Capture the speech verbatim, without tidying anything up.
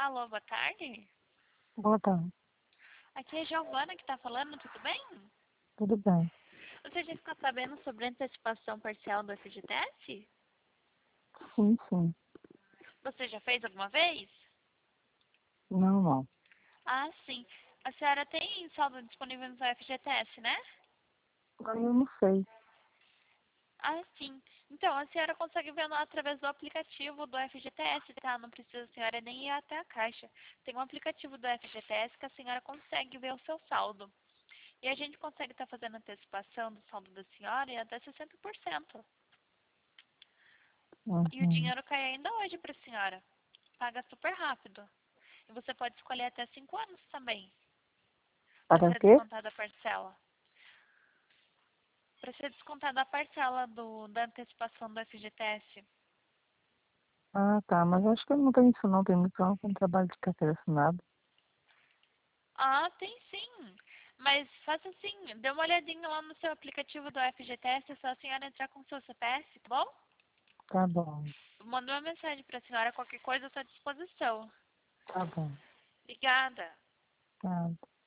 Alô, boa tarde. Boa tarde. Aqui é a Giovana que tá falando, tudo bem? Tudo bem? Você já ficou sabendo sobre a antecipação parcial do F G T S? Sim, sim. Você já fez alguma vez? Não, não. Ah, sim. A senhora tem saldo disponível no F G T S, né? Aí eu não sei. Ah, sim. Então, a senhora consegue ver no- através do aplicativo do F G T S, tá? Não precisa a senhora nem ir até a caixa. Tem um aplicativo do F G T S que a senhora consegue ver o seu saldo. E a gente consegue estar fazendo antecipação do saldo da senhora em até sessenta por cento. E o Uhum. dinheiro cai ainda hoje para a senhora. Paga super rápido. E você pode escolher até cinco anos também, para Para ser quê? descontada a parcela. Para ser descontada a parcela do, da antecipação do F G T S. Ah, tá. Mas acho que eu não tenho isso não. Tem muito não com trabalho de carteira assinada. Ah, tem sim. Mas faça assim, dê uma olhadinha lá no seu aplicativo do F G T S, é só a senhora entrar com o seu C P F, tá bom? Tá bom. Manda uma mensagem para a senhora, qualquer coisa à sua disposição. Tá bom. Obrigada. Tá.